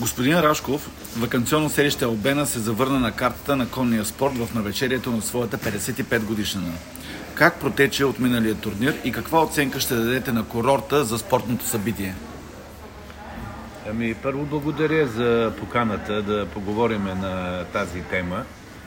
Господин Рашков, ваканционно селище Албена се завърна на картата на конния спорт в навечерието на своята 55 годишнина. Как протече от миналия турнир и каква оценка ще дадете на курорта за спортното събитие? Първо благодаря за поканата да поговорим на тази тема.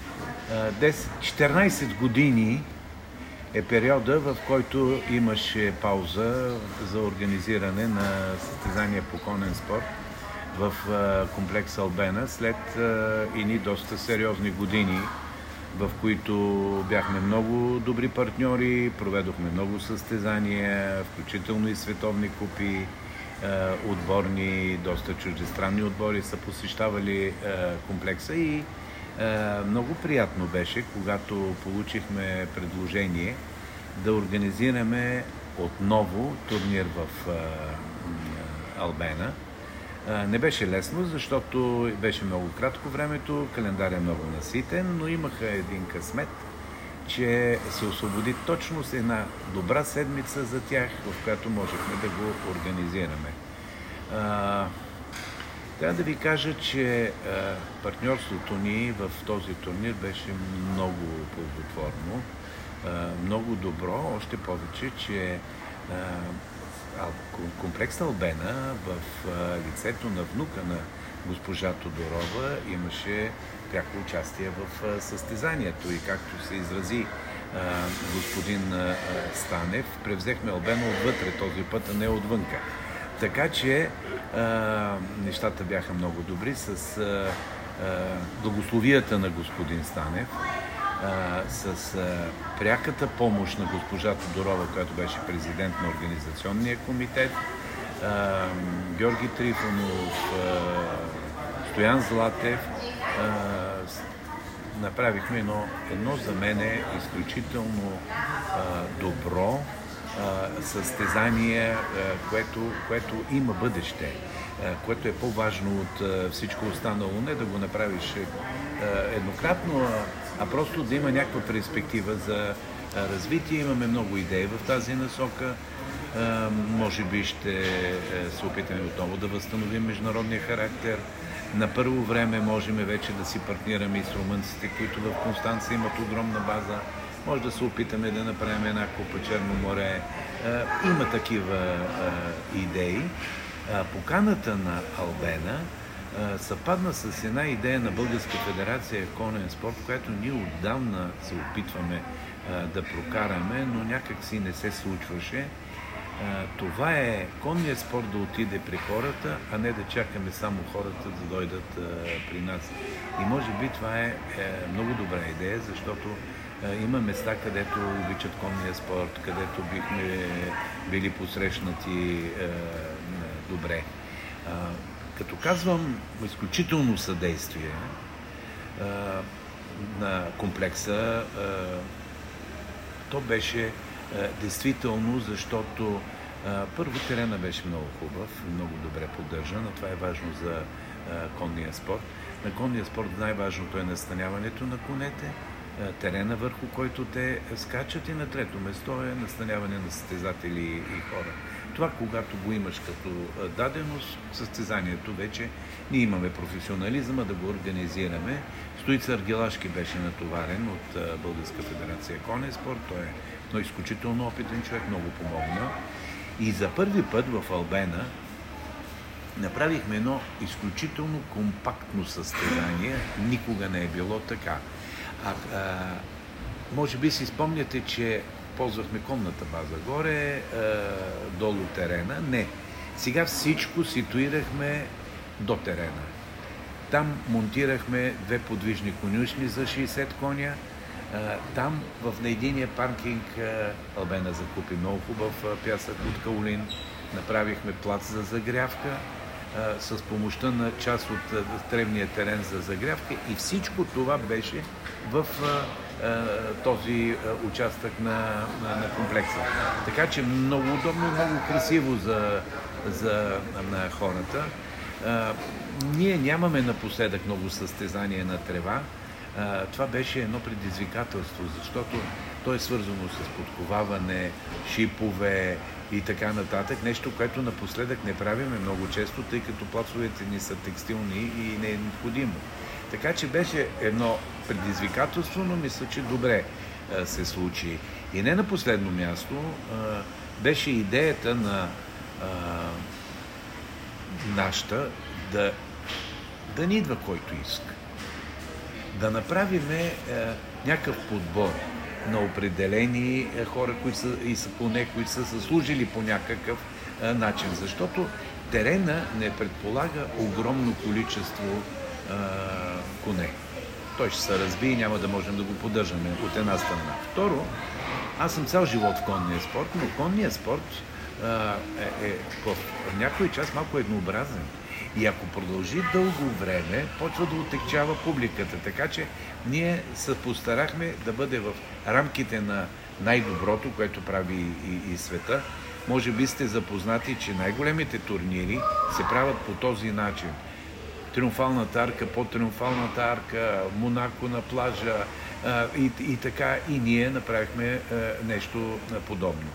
14 години е периода, в който имаше пауза за организиране на състезания по конен спорт в комплекс Албена, след едни доста сериозни години, в които бяхме много добри партньори, проведохме много състезания, включително и световни купи, отборни, доста чуждестранни отбори са посещавали комплекса и много приятно беше, когато получихме предложение да организираме отново турнир в Албена. Не беше лесно, защото беше много кратко времето, календар е много наситен, но имаха един късмет, че се освободи точно с една добра седмица за тях, в която можехме да го организираме. Трябва да ви кажа, че партньорството ни в този турнир беше много ползотворно, много добро, още повече, че комплекс Албена в лицето на внука на госпожа Тодорова имаше пряко участие в състезанието и както се изрази господин Станев, превзехме Албена отвътре този път, а не отвънка. Така че нещата бяха много добри с благословията на господин Станев, с пряката помощ на госпожа Тодорова, която беше президент на организационния комитет, Георги Трифонов, Стоян Златев, направихме едно за мен изключително добро състезание, което има бъдеще, което е по-важно от всичко останало. Не да го направиш еднократно, а просто да има някаква перспектива за развитие. Имаме много идеи в тази насока. Може би ще се опитаме отново да възстановим международния характер. На първо време можем вече да си партнираме и с румънците, които в Констанца имат огромна база. Може да се опитаме да направим една купа Черно море. Има такива идеи. Поканата на Албена съвпадна с една идея на Българска федерация конен спорт, която ние отдавна се опитваме да прокараме, но някак си не се случваше. Това е конният спорт да отиде при хората, а не да чакаме само хората да дойдат при нас. И може би това е много добра идея, защото има места, където обичат конния спорт, където бихме били посрещнати добре. Като казвам изключително съдействие на комплекса, то беше действително, защото първо терена беше много хубав, много добре поддържан, а това е важно за конния спорт. На конния спорт най-важното е настаняването на конете, терена, върху който те скачат, и на трето место е настаняване на състезатели и хора. Това, когато го имаш като даденост, състезанието вече ние имаме професионализма да го организираме. Стоица Аргелашки беше натоварен от Българска федерация конен спорт. Той е изключително опитен човек, много помогна. И за първи път в Албена направихме едно изключително компактно състезание. Никога не е било така. Може би си спомняте, че ползвахме конната база горе, долу терена. Не. Сега всичко ситуирахме до терена. Там монтирахме 2 подвижни конюшни за 60 коня. Там на единия паркинг Албена закупи много хубав пясък от каолин. Направихме плац за загрявка с помощта на част от древния терен за загрявка, и всичко това беше в този участък на комплекса. Така че много удобно, много красиво на хората. Ние нямаме напоследък много състезания на трева. Това беше едно предизвикателство, защото то е свързано с подковаване, шипове, и така нататък. Нещо, което напоследък не правиме много често, тъй като плацовете ни са текстилни и не е необходимо. Така че беше едно предизвикателство, но мисля, че добре се случи. И не на последно място беше идеята на нашата да ни идва който иска. Да направиме някакъв подбор на определени хора, които са поне, които са заслужили по някакъв начин. Защото терена не предполага огромно количество коне. Той ще се разби и няма да можем да го поддържаме от една страна. Второ, аз съм цял живот в конния спорт, но конният спорт е в някой час малко еднообразен. И ако продължи дълго време, почва да отекчава публиката. Така че ние се постарахме да бъде в рамките на най-доброто, което прави и света. Може би сте запознати, че най-големите турнири се правят по този начин. Триумфалната арка, под Триумфалната арка, Монако на плажа и така. И ние направихме нещо подобно.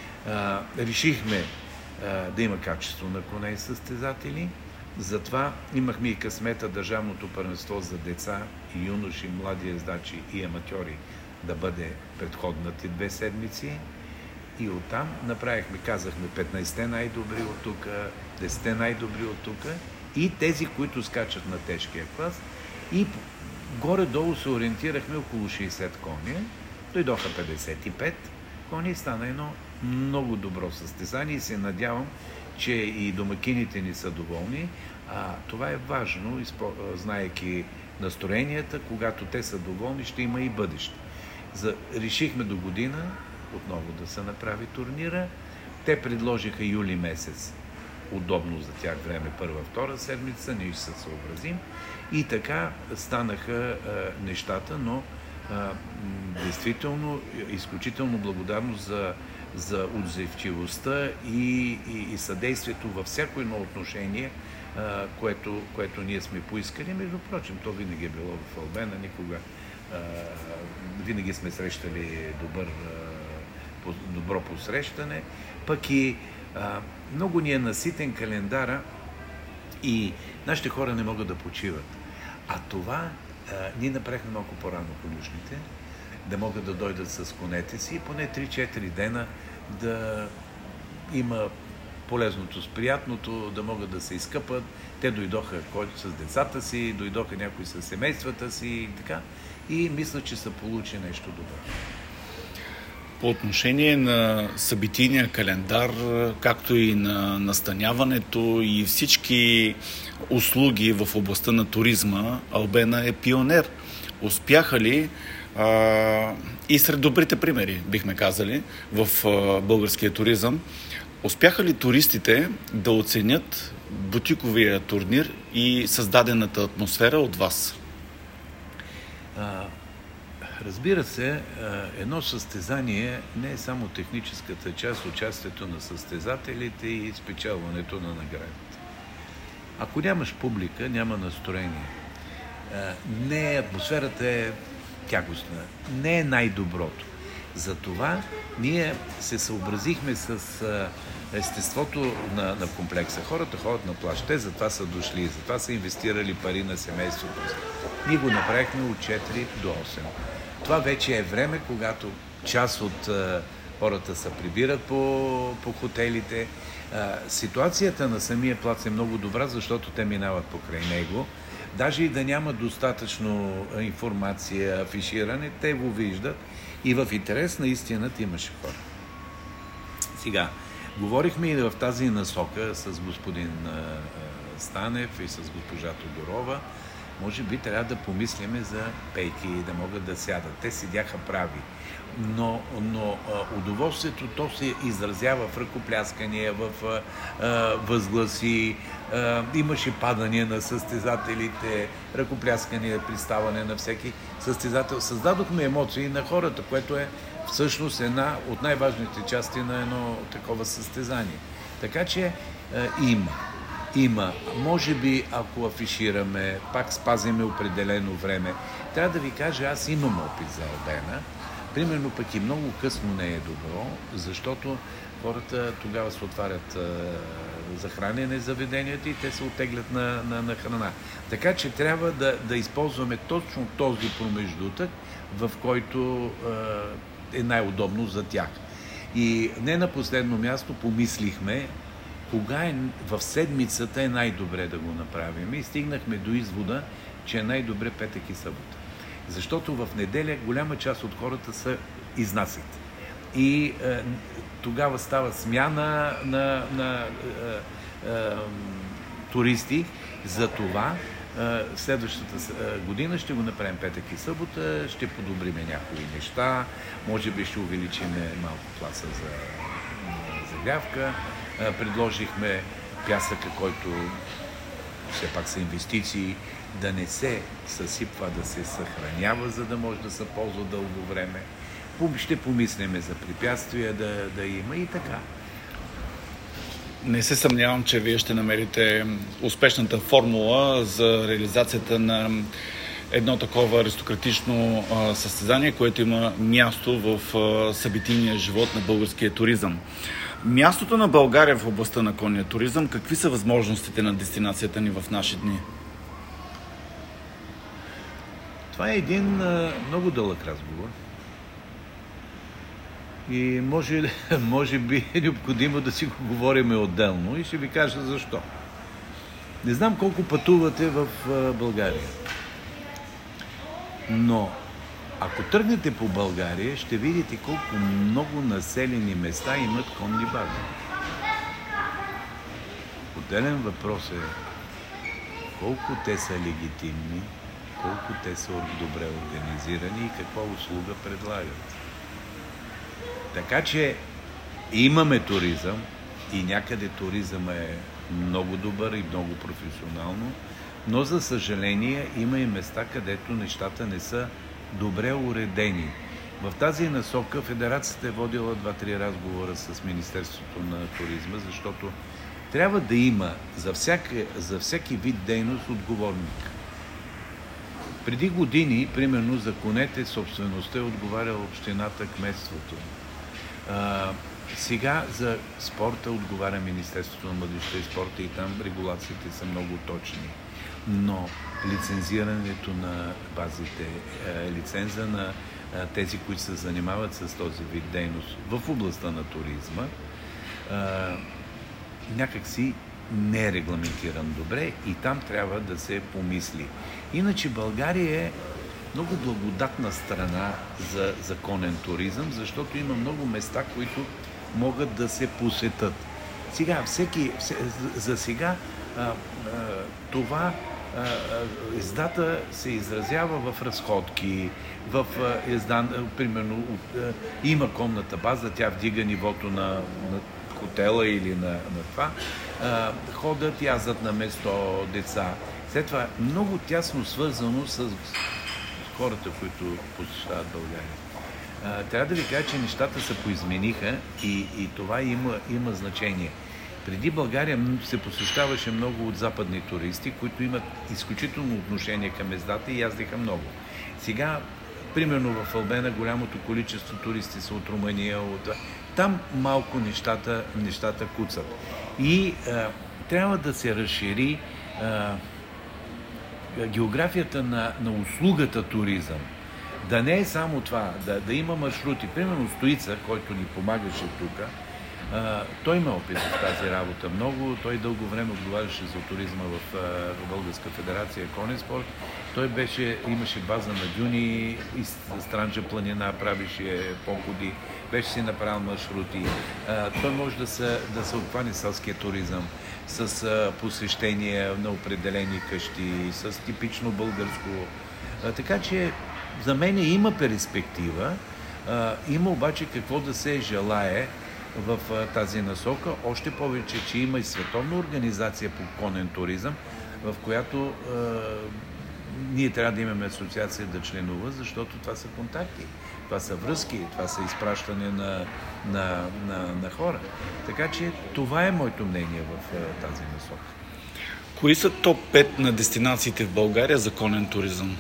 Решихме да има качество на коне и състезатели. Затова имахме и късмета Държавното първенство за деца и юноши, млади ездачи и аматьори да бъде предходните 2 седмици. И оттам направихме, казахме 15-те най-добри от тук, 10-те най-добри от тук и тези, които скачат на тежкия клас. И горе-долу се ориентирахме около 60 коня. Дойдоха 55 кони и стана едно много добро състезание и се надявам, че и домакините ни са доволни. Това е важно, знаейки настроенията, когато те са доволни, ще има и бъдеще. Решихме до година отново да се направи турнира. Те предложиха юли месец, удобно за тях време, първа-втора седмица, ние ще се съобразим. И така станаха нещата, но действително изключително благодарно за отзивчивостта и съдействието във всяко едно отношение, което ние сме поискали. Между прочим, то винаги е било в Албена, никога винаги сме срещали добро посрещане, пък и много ни е наситен календара и нашите хора не могат да почиват. А това ние направихме малко по-рано конюшните, да могат да дойдат с конете си и поне 3-4 дена да има полезното с приятното, да могат да се изкъпат. Те дойдоха с децата си, дойдоха някои с семействата си и така. И мисля, че се получи нещо добро. По отношение на събитийния календар, както и на настаняването и всички услуги в областта на туризма, Албена е пионер. Успяха ли и сред добрите примери, бихме казали, в българския туризъм, успяха ли туристите да оценят бутиковия турнир и създадената атмосфера от вас? Разбира се, едно състезание не е само техническата част, участието на състезателите и спечелването на наградите. Ако нямаш публика, няма настроение. Атмосферата е тягостна, не е най-доброто. Затова ние се съобразихме с естеството на комплекса. Хората ходят на плаж, те затова са дошли, затова са инвестирали пари на семейството. Ние го направихме от 4 до 8. Това вече е време, когато част от хората се прибират по хотелите. Ситуацията на самия плац е много добра, защото те минават покрай него. Даже и да няма достатъчно информация, афиширане, те го виждат и в интерес на истината имаше хора. Сега, говорихме и в тази насока с господин Станев и с госпожа Тодорова. Може би трябва да помислиме за пейки, да могат да сядат. Те седяха прави. Но удоволствието то се изразява в ръкопляскания, в възгласи. Имаше падания на състезателите, ръкопляскания, приставане на всеки състезател. Създадохме емоции на хората, което е всъщност една от най-важните части на едно такова състезание. Така че има. Може би, ако афишираме, пак спазиме определено време. Трябва да ви кажа, аз имам опит за Албена. Примерно пък и много късно не е добро, защото хората тогава се отварят за хранене заведенията и те се оттеглят на храна. Така че трябва да използваме точно този промеждутък, в който е най-удобно за тях. И не на последно място помислихме кога в седмицата е най-добре да го направим и стигнахме до извода, че е най-добре петък и събота. Защото в неделя голяма част от хората са изнасят. И тогава става смяна на туристи. За това следващата година ще го направим петък и събота, ще подобриме някои неща, може би ще увеличиме малко класа за загрявка. Предложихме пясъка, който все пак са инвестиции, да не се съсипва, да се съхранява, за да може да се ползва дълго време. Ще помислиме за препятствия да има и така. Не се съмнявам, че вие ще намерите успешната формула за реализацията на едно такова аристократично състезание, което има място в събитийния живот на българския туризъм. Мястото на България в областта на конния туризъм, какви са възможностите на дестинацията ни в наши дни? Това е един много дълъг разговор. И може би е необходимо да си го говорим отделно и ще ви кажа защо. Не знам колко пътувате в България, но ако тръгнете по България, ще видите колко много населени места имат конни бази. Отделен въпрос е колко те са легитимни, колко те са добре организирани и каква услуга предлагат. Така че имаме туризъм и някъде туризъм е много добър и много професионално, но за съжаление има и места, където нещата не са добре уредени. В тази насока Федерацията е водила 2-3 разговора с Министерството на туризма, защото трябва да има за всеки вид дейност отговорник. Преди години, примерно за конете, собствеността е отговаряла общината, кметството. Сега за спорта отговаря Министерството на младежта и спорта и там регулациите са много точни. Но лицензирането на базите, лиценза на тези, които се занимават с този вид дейност в областта на туризма, някакси не е регламентиран добре и там трябва да се помисли. Иначе България е много благодатна страна за законен туризъм, защото има много места, които могат да се посетат. За сега това ездата се изразява в разходки, примерно има конната база, тя вдига нивото на хотела или на това, ходят, язат на место деца. След това много тясно свързано с хората, които посещават България. Трябва да ви кажа, че нещата се поизмениха и това има значение. Преди България се посещаваше много от западни туристи, които имат изключително отношение към ездата и яздиха много. Сега, примерно в Албена, голямото количество туристи са от Румъния, там малко нещата куцат. И трябва да се разшири географията на услугата туризъм. Да не е само това, да има маршрути. Примерно Стоица, който ни помагаше тук, той има опит в тази работа много. Той дълго време отговаряше за туризма в Българска федерация конен спорт. Той имаше база на дюни, и Странджа планина, правеше походи, беше си направил маршрути. Той може да се обхване селския туризъм с посещения на определени къщи, с типично българско. Така че за мен има перспектива, има обаче какво да се желае в тази насока, още повече, че има и световна организация по конен туризъм, в която ние трябва да имаме асоциация да членува, защото това са контакти, това са връзки, това са изпращане на хора. Така че това е моето мнение в тази насока. Кои са топ 5 на дестинациите в България за конен туризъм?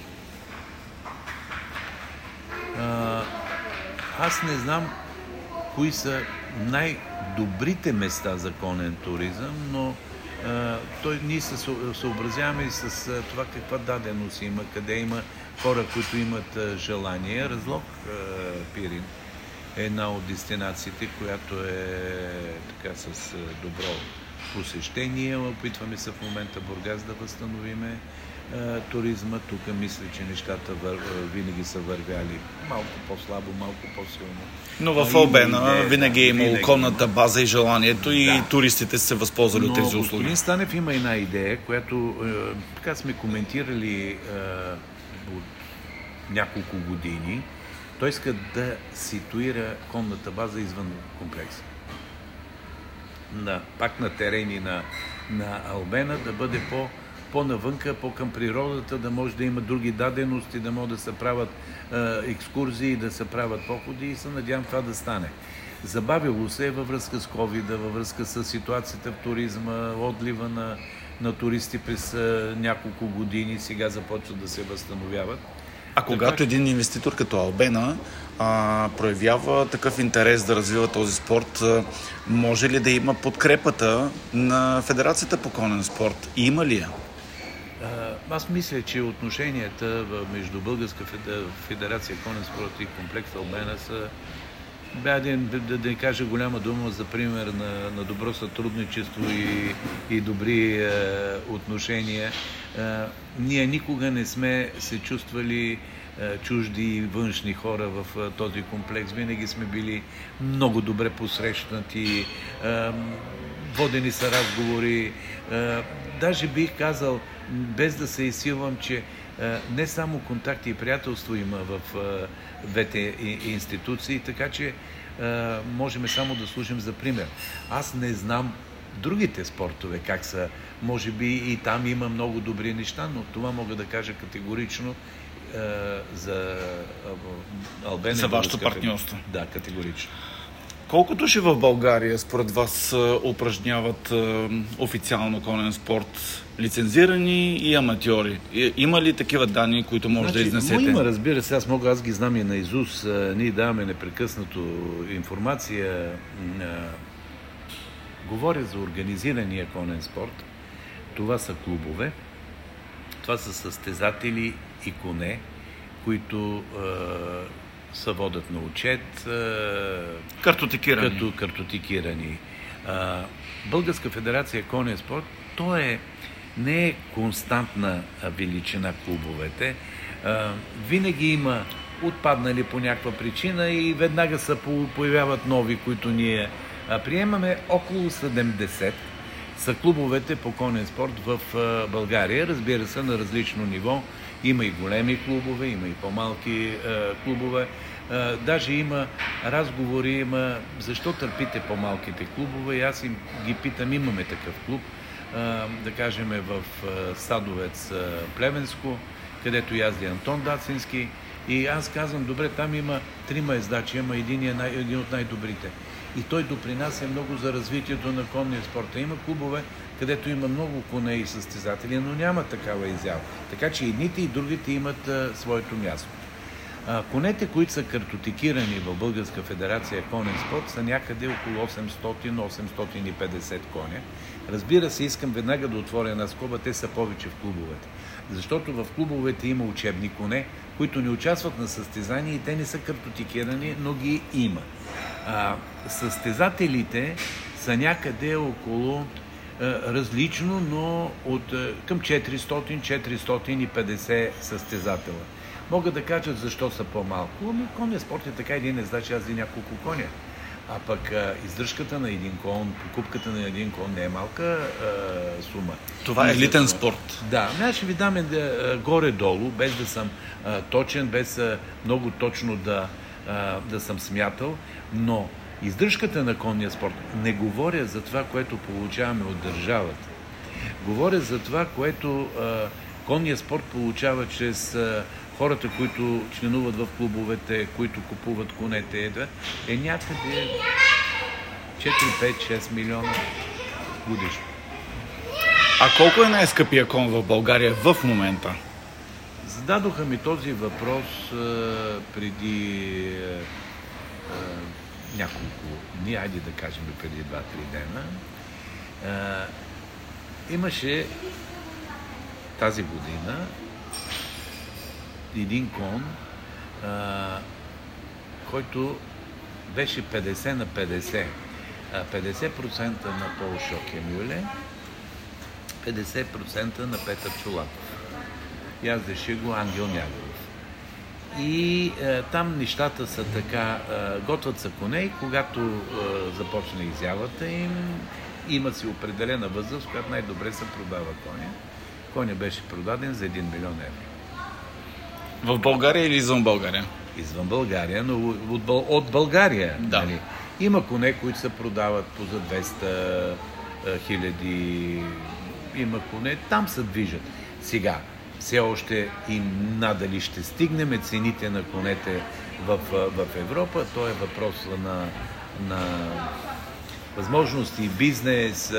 Аз не знам кои са добрите места за конен туризъм, но ние се съобразяваме и с това каква даденост има, къде има хора, които имат желание. Разлог Пирин е една от дестинациите, която е така с добро посещение. Опитваме се в момента Бургас да възстановиме туризма. Тук мисля, че нещата винаги са вървяли малко по-слабо, малко по-силно. Но в Албена винаги е имало конната база и желанието и туристите се възползвали от тези услуги. Господин Станев има една идея, която така сме коментирали от няколко години. Той иска да ситуира конната база извън комплекса. Пак на терени на Албена, да бъде по-навънка, по-към природата, да може да има други дадености, да може да се правят екскурзии, да се правят походи и се надявам това да стане. Забавило се във връзка с COVID, във връзка с ситуацията в туризма, отлива на туристи през няколко години, сега започват да се възстановяват. А когато един инвеститор като Албена проявява такъв интерес да развива този спорт, може ли да има подкрепата на Федерацията по конен спорт? Има ли я? Аз мисля, че отношенията между Българска федерация конен спорт и комплекс Албена са, да не кажа голяма дума, за пример на добро сътрудничество и добри отношения. Ние никога не сме се чувствали чужди и външни хора в този комплекс. Винаги сме били много добре посрещнати, водени са разговори. Даже бих казал, без да се изсилвам, че не само контакти и приятелство има в двете институции, така че можем само да служим за пример. Аз не знам другите спортове как са. Може би и там има много добри неща, но това мога да кажа категорично за Албена. За вашето партньорство. Да, категорично. Колко души в България според вас упражняват официално конен спорт? Лицензирани и аматьори? Има ли такива данни, които може да изнесете? Има, разбира се. Аз ги знам и наизуст. Ние даваме непрекъснато информация. Говоря за организирания конен спорт. Това са клубове. Това са състезатели и коне, които се водят на отчет. Картотекирани. Българска федерация конен спорт, не е константна величина клубовете. Винаги има отпаднали по някаква причина и веднага се появяват нови, които ние приемаме. Около 70 са клубовете по конен спорт в България. Разбира се, на различно ниво. Има и големи клубове, има и по-малки клубове. Даже има разговори, защо търпите по-малките клубове. И аз ги питам, имаме такъв клуб, да кажем в Садовец Плевенско, където язди Антон Дацински. И аз казвам, добре, там има 3 ездачи, ама един от най-добрите. И той допринася много за развитието на конния спорт. Има клубове, където има много коне и състезатели, но няма такава изява. Така че едните и другите имат своето място. Конете, които са картотекирани в Българска федерация конен спорт, са някъде около 800-850 коня. Разбира се, искам веднага да отворя една скоба, те са повече в клубовете. Защото в клубовете има учебни коне, които не участват на състезания и те не са картотекирани, но ги има. Състезателите са някъде около различно, но към 400-450 състезателя. Мога да кажа защо са по-малко. Конния спорт е така, един ездач язди няколко коня. А пък издръжката на един кон, покупката на един кон не е малка сума. Това е елитен спорт. Да, аз ще ви дам горе-долу, без да съм точен, без много точно да съм смятал, но издръжката на конния спорт, не говоря за това, което получаваме от държавата. Говоря за това, което конния спорт получава чрез хората, които членуват в клубовете, които купуват конете, е някъде 4-5-6 милиона годишно. А колко е най-скъпия кон в България в момента? Зададоха ми този въпрос преди няколко дни, айде да кажем преди 2-3 дена, имаше тази година един кон, който беше 50 на 50. 50% на Пол Шокемюле, 50% на Петър Чолаков. Яздеше го Ангел Няголов. И там нещата са така, готвят са коне и когато започне изявата им, има си определена възраст, която най-добре се продава коня. Коня беше продаден за 1 милион евро. В България или извън България? Извън България, но от България. Да. Нали? Има коне, които се продават по за 200 хиляди. Има коне, там се движат. Сега, все още и надали ще стигнем цените на конете в Европа. То е въпрос на възможности, бизнес,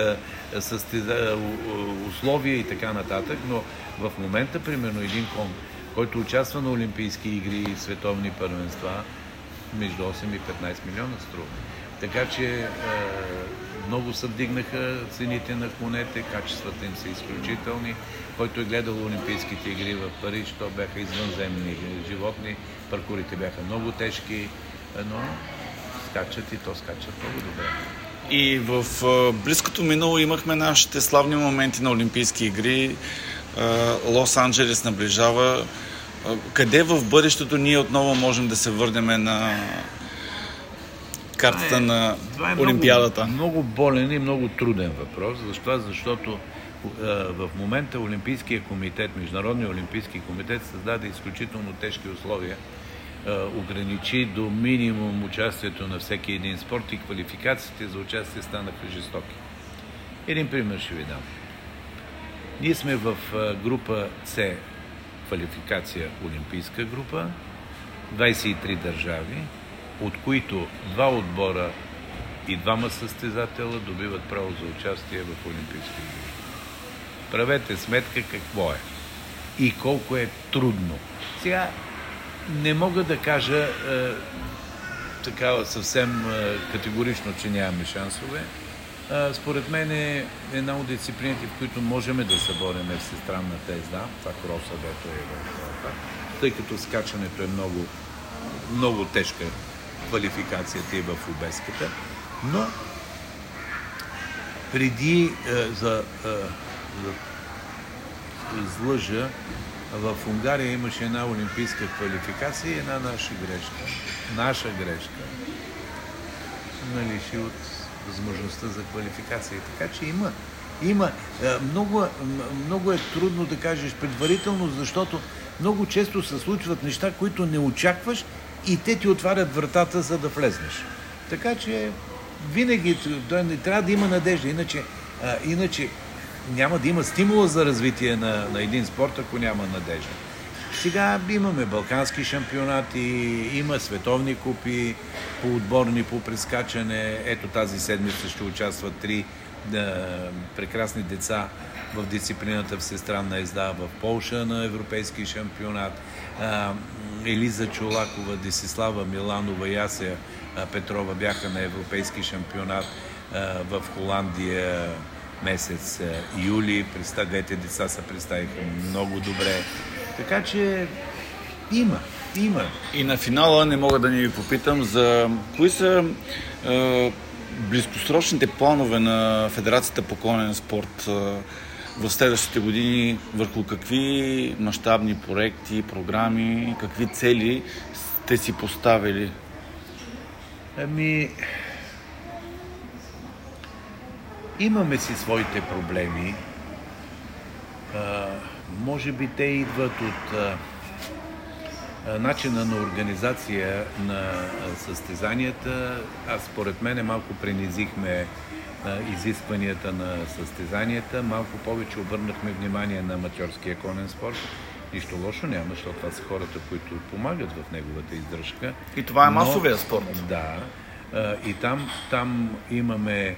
условия и така нататък, но в момента, примерно, един кон, който участва на Олимпийски игри и световни първенства, между 8 и 15 милиона струва. Така че много се вдигнаха цените на конете, качествата им са изключителни. Който е гледал Олимпийските игри в Париж, то бяха извънземни животни, паркурите бяха много тежки, но скачат и то скачат много добре. И в близкото минало имахме нашите славни моменти на Олимпийски игри. Лос-Анджелес наближава. Къде в бъдещето ние отново можем да се върнем на картата на Олимпиадата? Много болен и много труден въпрос. Защо? Защото в момента Олимпийския комитет, Международния олимпийски комитет създаде изключително тежки условия. Ограничи до минимум участието на всеки един спорт и квалификациите за участие станаха жестоки. Един пример ще ви дам. Ние сме в група С, квалификация олимпийска група, 23 държави, от които 2 отбора и 2 състезателя добиват право за участие в Олимпийски игри. Правете сметка какво е и колко е трудно. Сега не мога да кажа така съвсем категорично, че нямаме шансове. Според мен е една от дисциплините, в които можем да се борим всестранната езда, това кроса, дето е в Европа, тъй като скачането е много, много тежка квалификацията и в обеската. Но преди за излъжа, в Унгария имаше една олимпийска квалификация и една наша грешка налиши от възможността за квалификация. Така че има. Много е трудно да кажеш предварително, защото много често се случват неща, които не очакваш и те ти отварят вратата, за да влезнеш. Така че винаги не трябва да има надежда, иначе няма да има стимула за развитие на един спорт, ако няма надежда. Сега имаме балкански шампионати, има световни купи по отборни, по прескачане. Ето тази седмица ще участват 3 прекрасни деца в дисциплината всестранна езда в Полша на европейски шампионат. Елиза Чолакова, Десислава Миланова и Ася Петрова бяха на европейски шампионат в Холандия месец юли. Двете деца се представиха много добре. Така че има. И на финала не мога да не ви попитам за кои са близкосрочните планове на Федерацията по конен спорт в следващите години, върху какви мащабни проекти, програми, какви цели сте си поставили? Имаме си своите проблеми. Може би те идват от начина на организация на състезанията. Според мен малко принизихме изискванията на състезанията, малко повече обърнахме внимание на аматьорския конен спорт. Нищо лошо няма, защото това са хората, които помагат в неговата издръжка. И това е масовия спорт. Да. И там имаме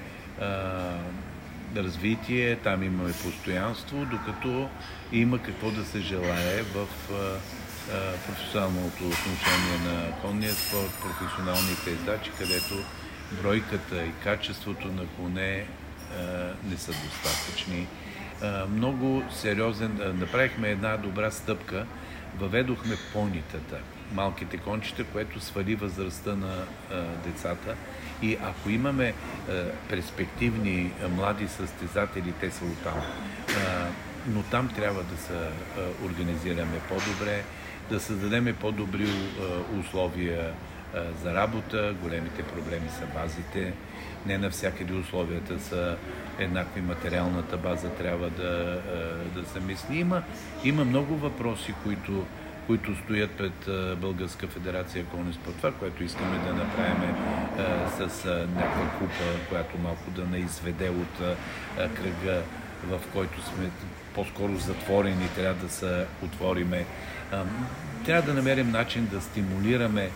развитие, там имаме постоянство, докато има какво да се желае в професионалното отношение на конния спорт, професионалните издачи, където бройката и качеството на коне не са достатъчни. Много сериозен, направихме една добра стъпка, въведохме понитата, малките кончета, което свали възрастта на децата. И ако имаме перспективни млади състезатели, те са оттам. Но там трябва да се организираме по-добре, да създадем по-добри условия за работа. Големите проблеми са базите. Не навсякъде условията са еднакви, материалната база трябва да се мисли. Има много въпроси, които стоят пред Българска федерация конен спорт. Това, което искаме да направим с някаква купа, която малко да не изведе от кръга, в който сме по-скоро затворени, трябва да се отвориме. Трябва да намерим начин да стимулираме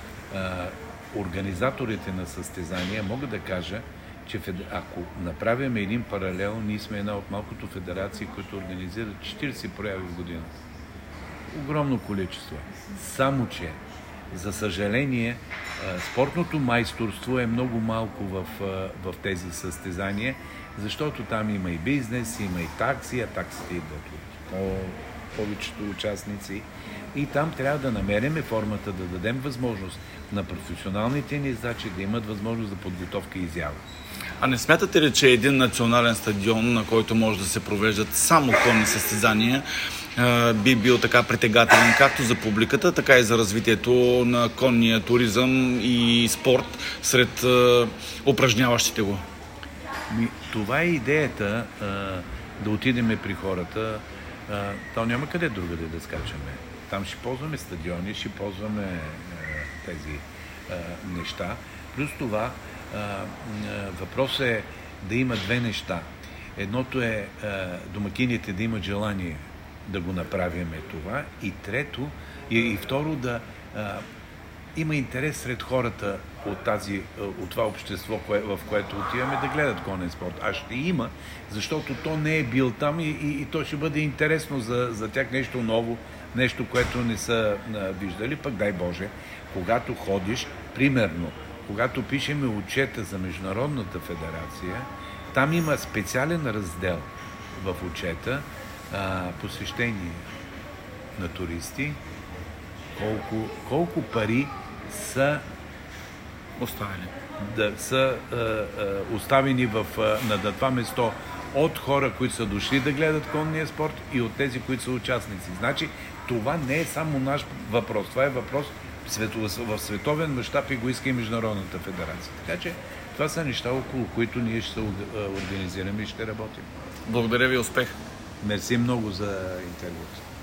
организаторите на състезания. Мога да кажа, че ако направим един паралел, ние сме една от малкото федерации, които организират 40 прояви в годината. Огромно количество. Само че, за съжаление, спортното майсторство е много малко в тези състезания, защото там има и бизнес, има и такси, а таксите идват от повечето участници. И там трябва да намерим формата да дадем възможност на професионалните ни издачи да имат възможност за подготовка и изява. А не смятате ли, че един национален стадион, на който може да се провеждат само конни състезания, би бил така притегателен както за публиката, така и за развитието на конния туризъм и спорт сред упражняващите го? Това е идеята, да отидем при хората. То няма къде другаде да скачаме. Там ще ползваме стадиони, ще ползваме тези неща. Плюс това, въпросът е да има две неща. Едното е домакините да имат желание да го направим това, и трето, и второ, да има интерес сред хората от това общество, в което отиваме, да гледат конен спорт. А ще има, защото то не е бил там и то ще бъде интересно за тях, нещо ново, нещо, което не са виждали. Пък дай Боже, когато ходиш, примерно, когато пишеме отчета за Международната федерация, там има специален раздел в отчета, посещение на туристи, колко пари са оставени на това место от хора, които са дошли да гледат конния спорт, и от тези, които са участници. Значи, това не е само наш въпрос, това е въпрос в световен мащаб, и го иска и Международната федерация. Така че това са неща, около които ние ще се организираме и ще работим. Благодаря ви, успех! Мерси много за интервюто.